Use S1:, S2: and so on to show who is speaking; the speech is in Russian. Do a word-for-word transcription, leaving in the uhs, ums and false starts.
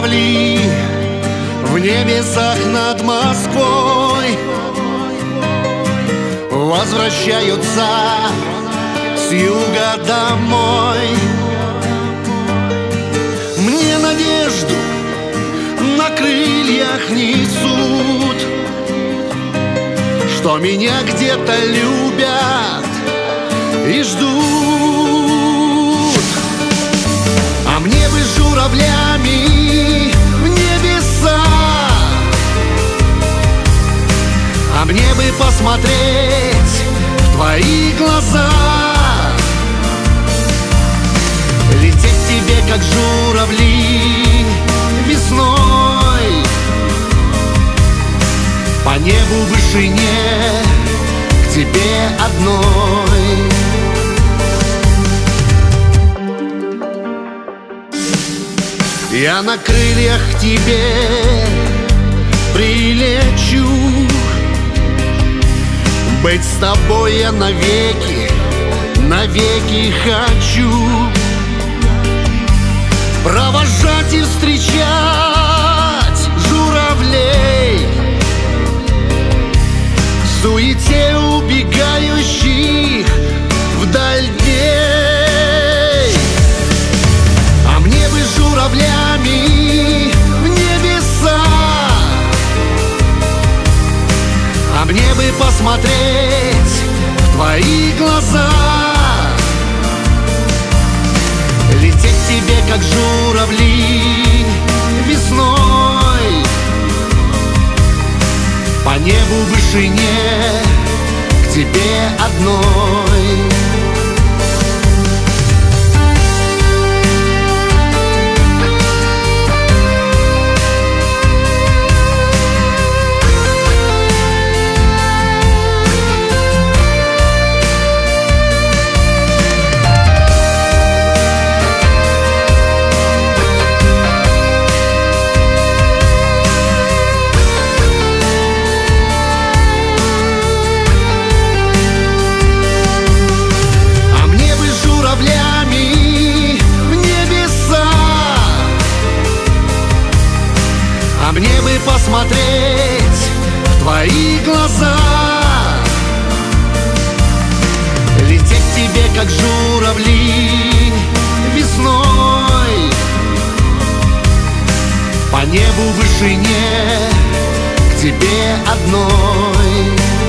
S1: журавли в небесах над Москвой возвращаются с юга домой. Мне надежду на крыльях несут, что меня где-то любят и ждут. А мне бы журавлями в небеса, а мне бы посмотреть в твои глаза, лететь тебе, как журавли, весной по небу в вышине к тебе одной. Я на крыльях к тебе прилечу, быть с тобой я навеки, навеки хочу. Провожать и встречать журавлей в суете убегающих вдаль дней. А мне бы журавлями в небеса, а мне бы посмотреть в твои глаза, лететь тебе, как журавли, весной по небу в вышине к тебе одной. А мне бы посмотреть в твои глаза, лететь тебе, как журавли, весной по небу в вышине к тебе одной.